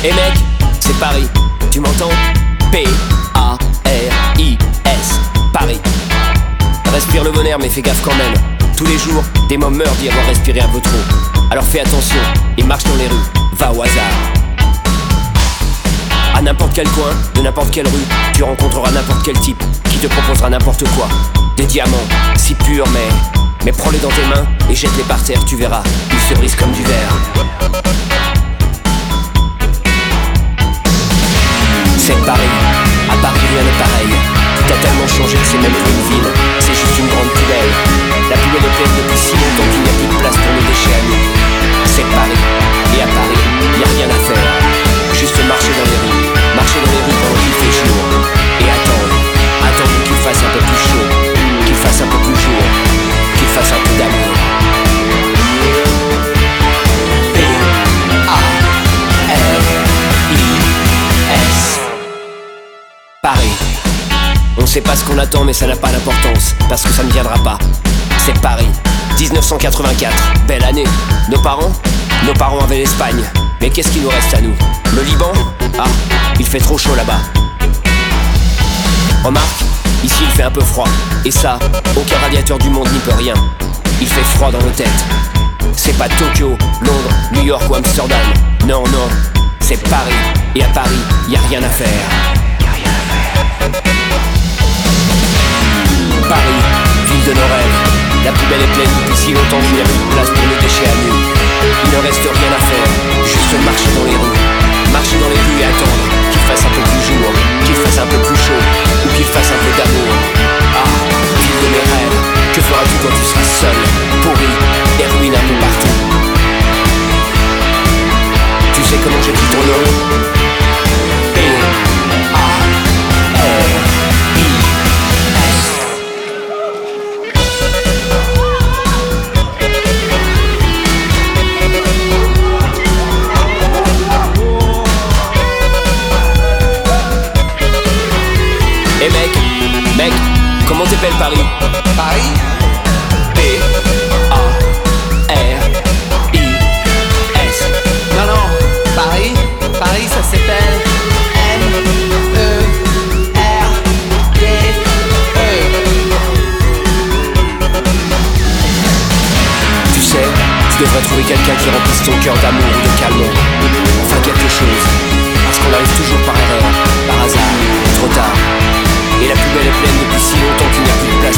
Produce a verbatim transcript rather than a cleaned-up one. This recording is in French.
Eh mec, c'est Paris, tu m'entends? P A R I S, Paris. Respire le bonheur mais fais gaffe quand même. Tous les jours, des mômes meurent d'y avoir respiré un peu trop. Alors fais attention et marche dans les rues, va au hasard. À n'importe quel coin, de n'importe quelle rue, tu rencontreras n'importe quel type qui te proposera n'importe quoi. Des diamants, si purs mais... Mais prends-les dans tes mains et jette-les par terre, tu verras, ils se brisent comme du verre. C'est Paris, à Paris rien n'est pareil. Tout a tellement changé que c'est même plus une ville, c'est juste une grande poubelle. La poubelle est pleine depuis si longtemps qu'il n'y a plus de place pour nos déchets à nous. C'est Paris, et à Paris, y a rien à faire. Juste marcher dans les rues, marcher dans les rues pendant qu'il fait jour. Et attendre, attendre qu'il fasse un peu plus chaud, qu'il fasse un peu plus jour, qu'il fasse un peu d'amour. P A R I S, Paris. On sait pas ce qu'on attend mais ça n'a pas d'importance, parce que ça ne viendra pas. C'est Paris, dix-neuf cent quatre-vingt-quatre, belle année. Nos parents Nos parents avaient l'Espagne. Mais qu'est-ce qu'il nous reste à nous? Le Liban? Ah, il fait trop chaud là-bas. Remarque, ici il fait un peu froid. Et ça, aucun radiateur du monde n'y peut rien. Il fait froid dans nos têtes. C'est pas Tokyo, Londres, New York ou Amsterdam. Non, non, c'est Paris. Et à Paris, y a rien à faire. Paris, ville de nos rêves. La poubelle est pleine depuis si longtemps qu'il n'y a plus de place pour nos déchets à nous. Il ne reste rien à faire, juste marcher dans les rues. Marcher dans les rues et attendre qu'il fasse un peu plus jour, qu'il fasse un peu plus chaud, ou qu'il fasse un peu d'amour. Ah, ville de mes rêves, que feras-tu quand tu seras seul, pourri et ruine un peu partout? Tu sais comment j'écris ton nom? P A R I S. Eh mec, mec, comment t'appelles Paris? Paris? P A R I S. Non, non, Paris, Paris ça s'appelle M E R D E. Tu sais, tu devrais trouver quelqu'un qui remplisse ton cœur d'amour ou de calme. Enfin quelque chose. Parce qu'on arrive toujours par erreur, par hasard, trop tard. Et la poubelle est pleine depuis si longtemps qu'il n'y a plus de place